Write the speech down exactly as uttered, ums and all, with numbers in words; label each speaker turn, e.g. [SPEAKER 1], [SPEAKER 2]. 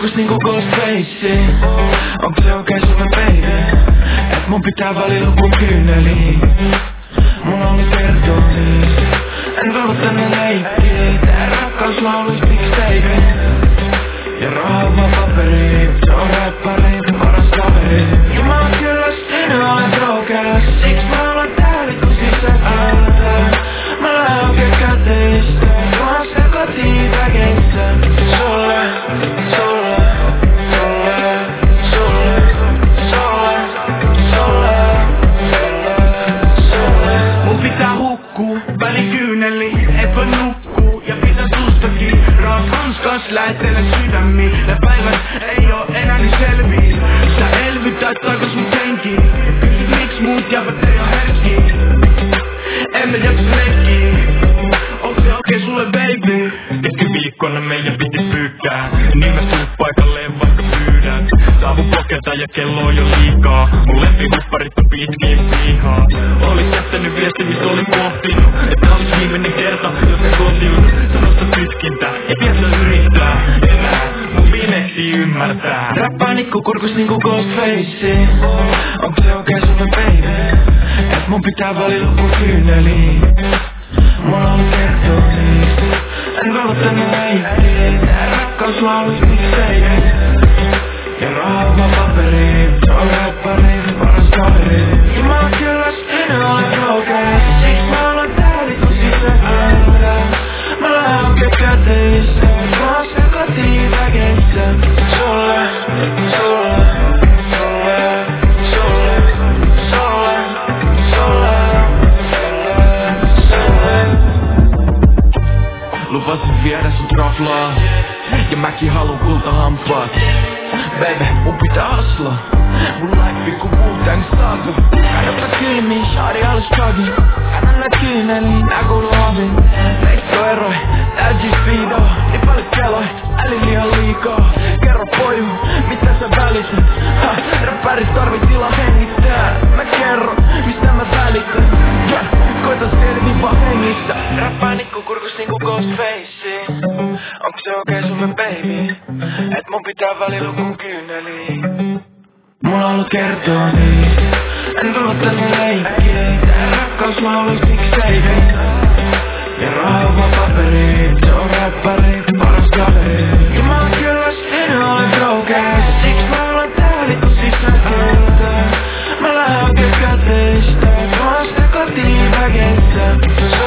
[SPEAKER 1] kurkus niinku Ghostface. Onks se okei sulle baby? Et mun pitää valilla kun kyyneliin. Mun oli kertoo niistä. En tullut tänne leikkiin. Tää rakkaus lauluis mixtape. Ja rahaa vaan paperiin. Se on räppärin paras kaveri. Ja mä oon kyllä sinä olen brokeras. Siks mä olen täällä kun sisään ääntää. Mä lähden oikein käteistä. Mä oon se kotiin väkeistä. Sulle, sulle, sulle, sulle, sulle, sulle, sulle. Mun pitää hukkuu väli kyyneli. Et voi nukkuu ja pitää sustakin. Raas hanskas lähettele sydämiin. Ja päivät ei oo enää niin selvii. Sä elvytät takas mut henkiin. Kysyt miks muut jävät ei oo herkkiä. Emme jaksa leikkiä. Onks se okei sulle baby?
[SPEAKER 2] Keskiviikkona meidän piti pyykkää. Niin mä tuun paikalleen vaikka pyydät. Saavun pokelta ja kello on jo liikaa. Mun lempihupparit on pitkin pihaa. Olis jättänyt viesti mis olin pohtinut. Että olis viimeinen kerta jos mä kotiudun. Sanosta pitkintä ja vielä yrittää enää. Mun viimeksi ymmärtää.
[SPEAKER 1] Räppää nikku kurkus niinku Ghostface. Onks se okei sulle baby? Et mun pitää valilla kun kyyneliin. Mulla on kertoo niistä. En tullut tänne leikkiin. Tää rakkaus lauluis mixtape. Ja rahaa vaan paperiin. Se on räppärin paras kaveri. Ja mä oon kyllä sinä olen brokeras. Siks mä olen täällä kun sisään ääntää. Mä lähden oikein käteistä. Mä oon se kotiin väkeistä. Sulle, sulle, sulle, sulle, sulle, sulle, sulle. Lupasin viedä sut raflaan. Ja mäkin haluun kultahampaat. Baby, mun pitää haslaa. Mun life ku Wu-Tang Saga. Kannattaa kylmiin, shawty alus jogging. Kannan näet kyyneliin, nää kuuluu havin. Leikko eroi, täysin speedo. Niin paljon keloi, äli liian liikaa. Kerro poju, mitä sä välität. Ha, räppäris tarvii tilaa hengittää. Mä kerron, mistä mä välitän. Yeah, koitan selviä vaan hengissä. Räppää nikku kurkus niinku Ghostface. Onks se okei sulle baby? Et mun pitää välillä kun kyyneliin. Mulla on ollut kertoo niistä. En tullut tänne leikkiin. Tää rakkaus lauluis mixtape. Ja rahaa vaan paperiin. Se on räppärin paras kaveri. Ja mä oon kyllä sinä olen brokeras. Siks mä olen täällä kun sisään ääntää. Mä lähden oikein käteistä. Mä oon sitä kotiin väkeistä.